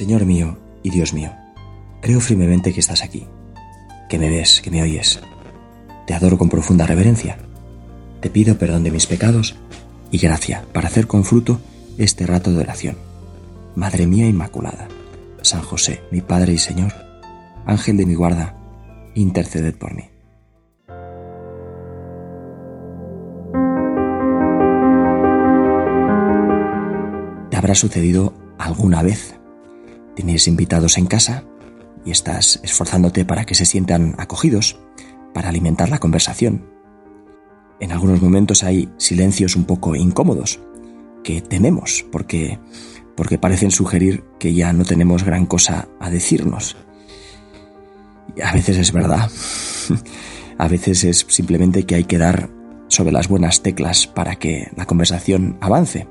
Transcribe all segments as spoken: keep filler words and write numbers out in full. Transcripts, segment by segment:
Señor mío y Dios mío, creo firmemente que estás aquí, que me ves, que me oyes. Te adoro con profunda reverencia. Te pido perdón de mis pecados y gracia para hacer con fruto este rato de oración. Madre mía Inmaculada, San José, mi Padre y Señor, Ángel de mi guarda, interceded por mí. ¿Te habrá sucedido alguna vez? Tienes invitados en casa y estás esforzándote para que se sientan acogidos, para alimentar la conversación. En algunos momentos hay silencios un poco incómodos que tememos porque, porque parecen sugerir que ya no tenemos gran cosa a decirnos. Y a veces es verdad, a veces es simplemente que hay que dar sobre las buenas teclas para que la conversación avance.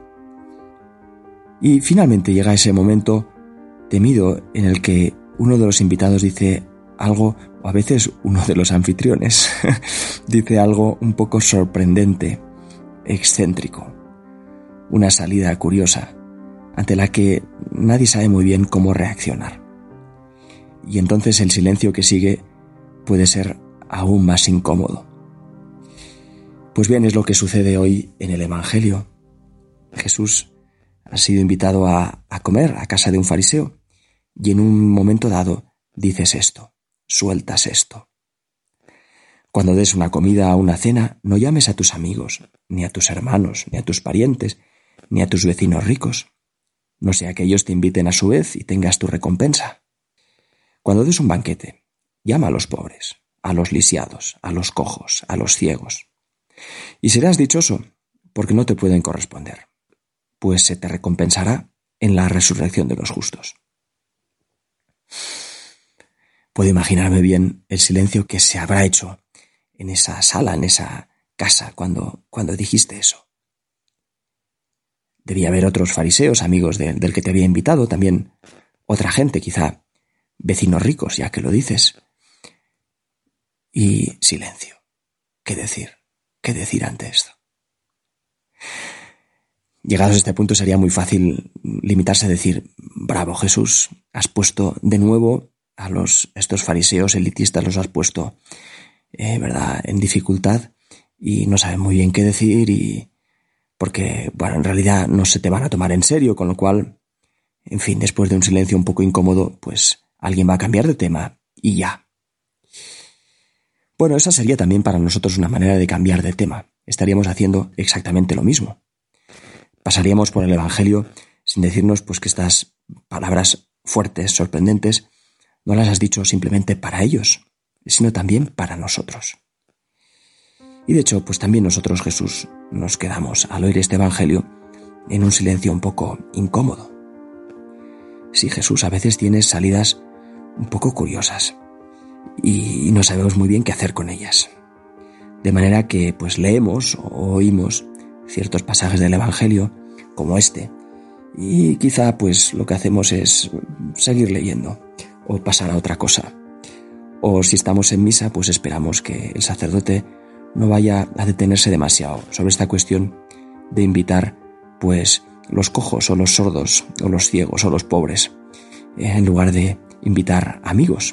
Y finalmente llega ese momento temido en el que uno de los invitados dice algo, o a veces uno de los anfitriones dice algo un poco sorprendente, excéntrico, una salida curiosa ante la que nadie sabe muy bien cómo reaccionar. Y entonces el silencio que sigue puede ser aún más incómodo. Pues bien, es lo que sucede hoy en el Evangelio. Jesús ha sido invitado a, a comer a casa de un fariseo y en un momento dado dices esto, sueltas esto. Cuando des una comida o una cena, no llames a tus amigos, ni a tus hermanos, ni a tus parientes, ni a tus vecinos ricos, no sea que ellos te inviten a su vez y tengas tu recompensa. Cuando des un banquete, llama a los pobres, a los lisiados, a los cojos, a los ciegos. Y serás dichoso, porque no te pueden corresponder, pues se te recompensará en la resurrección de los justos. Puedo imaginarme bien el silencio que se habrá hecho en esa sala, en esa casa, cuando, cuando dijiste eso. Debía haber otros fariseos, amigos de, del que te había invitado, también otra gente, quizá vecinos ricos, ya que lo dices. Y silencio. ¿Qué decir? ¿Qué decir ante esto? Llegados a este punto sería muy fácil limitarse a decir, bravo Jesús, has puesto de nuevo a los, estos fariseos elitistas, los has puesto eh, ¿verdad? en dificultad y no saben muy bien qué decir y porque, bueno, en realidad no se te van a tomar en serio, con lo cual, en fin, después de un silencio un poco incómodo, pues alguien va a cambiar de tema y ya. Bueno, esa sería también para nosotros una manera de cambiar de tema. Estaríamos haciendo exactamente lo mismo. Pasaríamos por el Evangelio sin decirnos pues que estas palabras fuertes, sorprendentes, no las has dicho simplemente para ellos, sino también para nosotros. Y de hecho, pues también nosotros, Jesús, nos quedamos al oír este Evangelio en un silencio un poco incómodo. Sí, Jesús, a veces tienes salidas un poco curiosas y no sabemos muy bien qué hacer con ellas. De manera que pues leemos o oímos ciertos pasajes del Evangelio como este y quizá pues lo que hacemos es seguir leyendo o pasar a otra cosa. O si estamos en misa pues esperamos que el sacerdote no vaya a detenerse demasiado sobre esta cuestión de invitar pues los cojos o los sordos o los ciegos o los pobres en lugar de invitar amigos.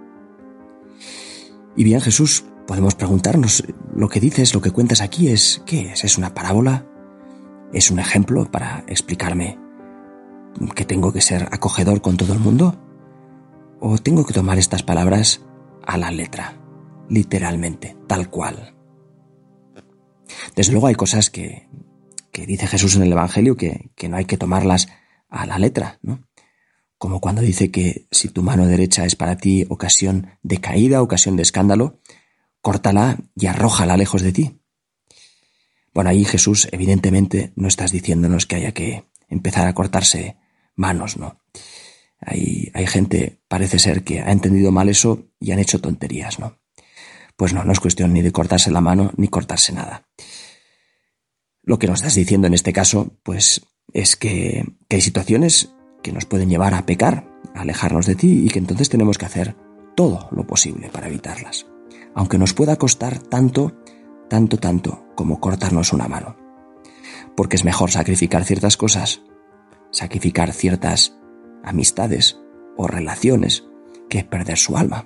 Y bien, Jesús, podemos preguntarnos, ¿lo que dices, lo que cuentas aquí es qué es? ¿Es una parábola? ¿Es un ejemplo para explicarme que tengo que ser acogedor con todo el mundo? ¿O tengo que tomar estas palabras a la letra, literalmente, tal cual? Desde luego hay cosas que, que dice Jesús en el Evangelio que, que no hay que tomarlas a la letra, ¿no? Como cuando dice que si tu mano derecha es para ti ocasión de caída, ocasión de escándalo, córtala y arrójala lejos de ti. Bueno, ahí Jesús evidentemente no estás diciéndonos que haya que empezar a cortarse manos, ¿no? Hay, hay gente, parece ser, que ha entendido mal eso y han hecho tonterías, ¿no? Pues no, no es cuestión ni de cortarse la mano ni cortarse nada. Lo que nos estás diciendo en este caso, pues, es que, que hay situaciones que nos pueden llevar a pecar, a alejarnos de ti y que entonces tenemos que hacer todo lo posible para evitarlas. Aunque nos pueda costar tanto, tanto, tanto como cortarnos una mano. Porque es mejor sacrificar ciertas cosas, sacrificar ciertas amistades o relaciones que perder su alma.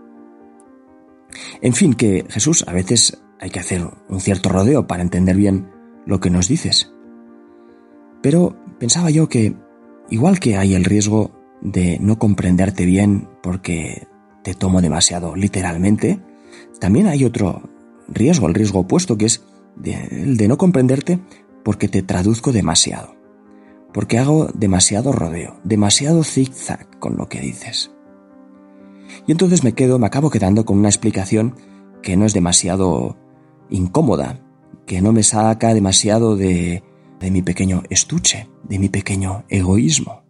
En fin, que Jesús, a veces hay que hacer un cierto rodeo para entender bien lo que nos dices. Pero pensaba yo que, igual que hay el riesgo de no comprenderte bien porque te tomo demasiado literalmente, también hay otro riesgo, el riesgo opuesto, que es de, el de no comprenderte porque te traduzco demasiado, porque hago demasiado rodeo, demasiado zigzag con lo que dices. Y entonces me quedo, me acabo quedando con una explicación que no es demasiado incómoda, que no me saca demasiado de, de mi pequeño estuche, de mi pequeño egoísmo.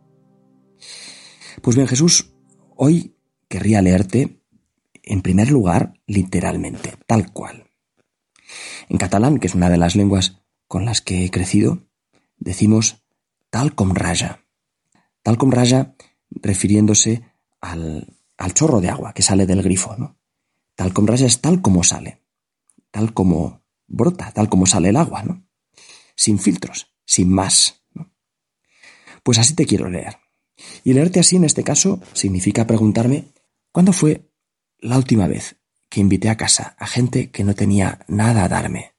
Pues bien, Jesús, hoy querría leerte, en primer lugar, literalmente, tal cual. En catalán, que es una de las lenguas con las que he crecido, decimos tal com raja. Tal com raja refiriéndose al, al chorro de agua que sale del grifo, ¿no? Tal com raja es tal como sale, tal como brota, tal como sale el agua, ¿no? Sin filtros, sin más, ¿no? Pues así te quiero leer. Y leerte así en este caso significa preguntarme ¿cuándo fue la última vez que invité a casa a gente que no tenía nada a darme?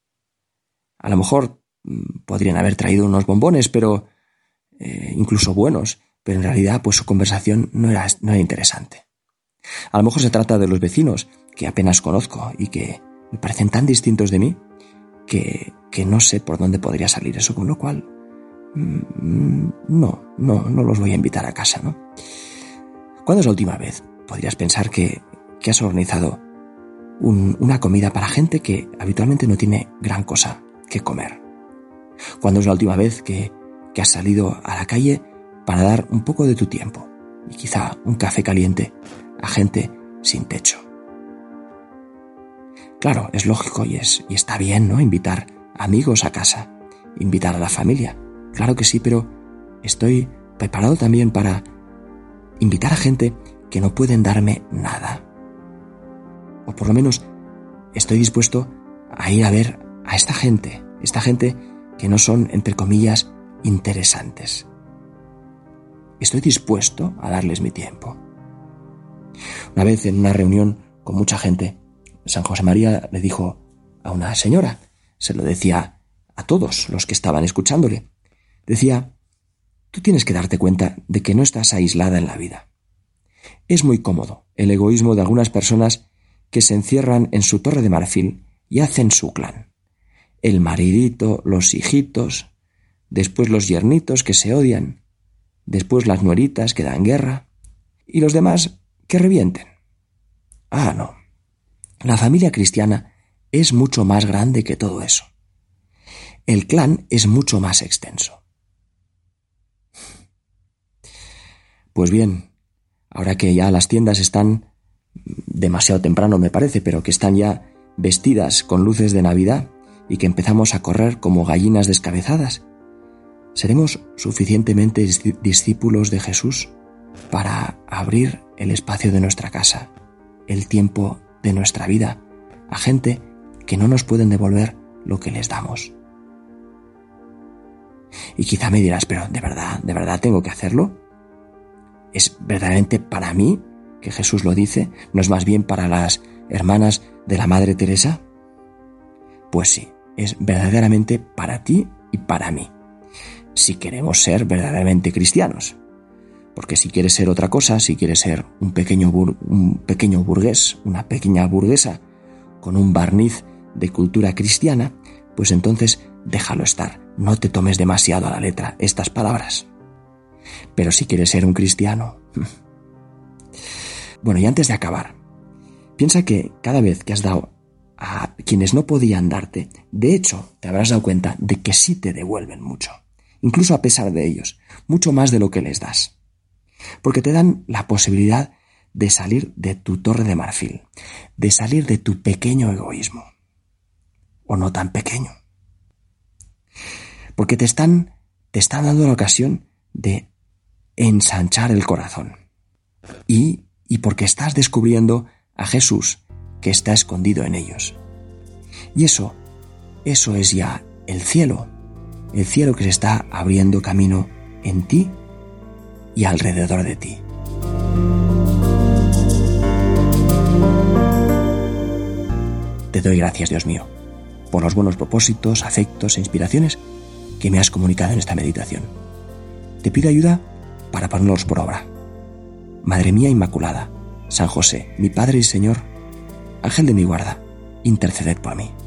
A lo mejor mmm, podrían haber traído unos bombones, pero eh, incluso buenos, pero en realidad pues su conversación no era, no era interesante. A lo mejor se trata de los vecinos que apenas conozco y que me parecen tan distintos de mí que, que no sé por dónde podría salir eso, con lo cual mmm, no, no, no los voy a invitar a casa, ¿no? ¿Cuándo es la última vez? Podrías pensar que, que has organizado un, una comida para gente que habitualmente no tiene gran cosa que comer. ¿Cuándo es la última vez que, que has salido a la calle para dar un poco de tu tiempo y quizá un café caliente a gente sin techo? Claro, es lógico y, es, y está bien, ¿no? Invitar amigos a casa, invitar a la familia. Claro que sí, pero estoy preparado también para invitar a gente que no pueden darme nada. O por lo menos estoy dispuesto a ir a ver a esta gente, esta gente que no son, entre comillas, interesantes. Estoy dispuesto a darles mi tiempo. Una vez en una reunión con mucha gente, San José María le dijo a una señora, se lo decía a todos los que estaban escuchándole, decía, tú tienes que darte cuenta de que no estás aislada en la vida. Es muy cómodo el egoísmo de algunas personas que se encierran en su torre de marfil y hacen su clan. El maridito, los hijitos, después los yernitos que se odian, después las nueritas que dan guerra y los demás que revienten. Ah, no. La familia cristiana es mucho más grande que todo eso. El clan es mucho más extenso. Pues bien, ahora que ya las tiendas están, demasiado temprano me parece, pero que están ya vestidas con luces de Navidad y que empezamos a correr como gallinas descabezadas, ¿seremos suficientemente discípulos de Jesús para abrir el espacio de nuestra casa, el tiempo de nuestra vida, a gente que no nos pueden devolver lo que les damos? Y quizá me dirás, pero ¿de verdad, de verdad tengo que hacerlo? ¿Es verdaderamente para mí que Jesús lo dice? ¿No es más bien para las hermanas de la Madre Teresa? Pues sí, es verdaderamente para ti y para mí, si queremos ser verdaderamente cristianos. Porque si quieres ser otra cosa, si quieres ser un pequeño, bur- un pequeño burgués, una pequeña burguesa, con un barniz de cultura cristiana, pues entonces déjalo estar, no te tomes demasiado a la letra estas palabras. Pero si quieres ser un cristiano... Bueno, y antes de acabar, piensa que cada vez que has dado a quienes no podían darte, de hecho, te habrás dado cuenta de que sí te devuelven mucho, incluso a pesar de ellos, mucho más de lo que les das. Porque te dan la posibilidad de salir de tu torre de marfil, de salir de tu pequeño egoísmo, o no tan pequeño. Porque te están, te están dando la ocasión de ensanchar el corazón. Y, y porque estás descubriendo a Jesús que está escondido en ellos. Y eso, eso es ya el cielo, el cielo que se está abriendo camino en ti y alrededor de ti. Te doy gracias, Dios mío, por los buenos propósitos, afectos e inspiraciones que me has comunicado en esta meditación. Te pido ayuda para ponerlos por obra. Madre mía Inmaculada, San José, mi Padre y Señor, Ángel de mi guarda, interceded por mí.